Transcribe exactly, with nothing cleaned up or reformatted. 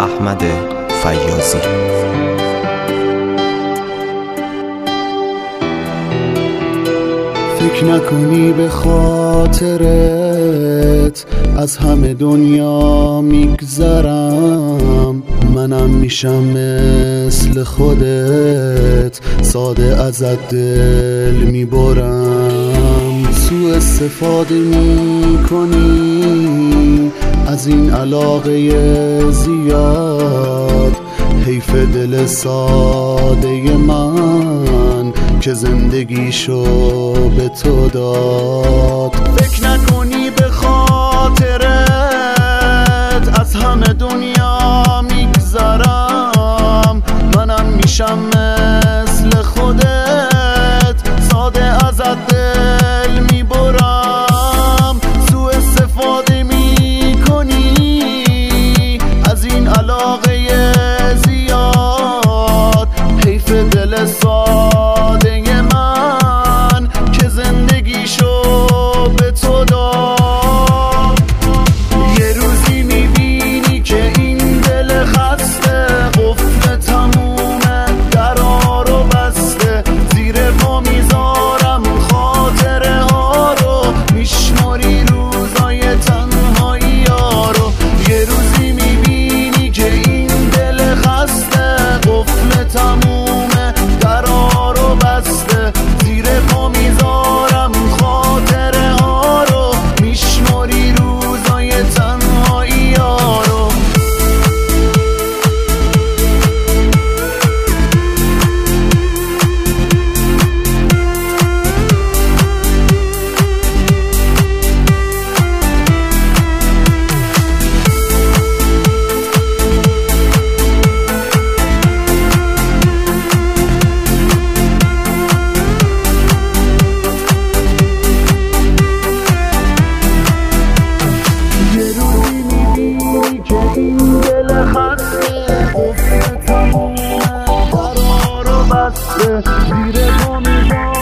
احمد فیاضی. فکر نکنی به خاطرت از همه دنیا میگذرم، منم میشم مثل خودت، ساده ازت دل میبرم. سوء استفاده میکنی از این علاقه زیاد، حیف دل ساده من که زندگیشو به تو داد. فکر نکنی به خاطرت از همه دنیا میگذرم، منم میشم مثل خودت، ساده ازت دل میبرم. سوء استفاده میکنی از این علاقه زیاد، حیف دل ساده من که زندگیشو به تو داد. یه روزی میبینی که این دل خسته قفل تمومه، درا رو بسته، زیر پا میذارم خاطره ها رو، میشماری روزای تنهایی ها رو. یه روزی میبینی که این دل خسته قفل تمومه، درا رو بسته، زیر پا میذارم خاطره ها رو، میشماری روزای تنهایی ها رو. این دل خسته قفل تمومه، درا رو بسته، زیر پا میذارم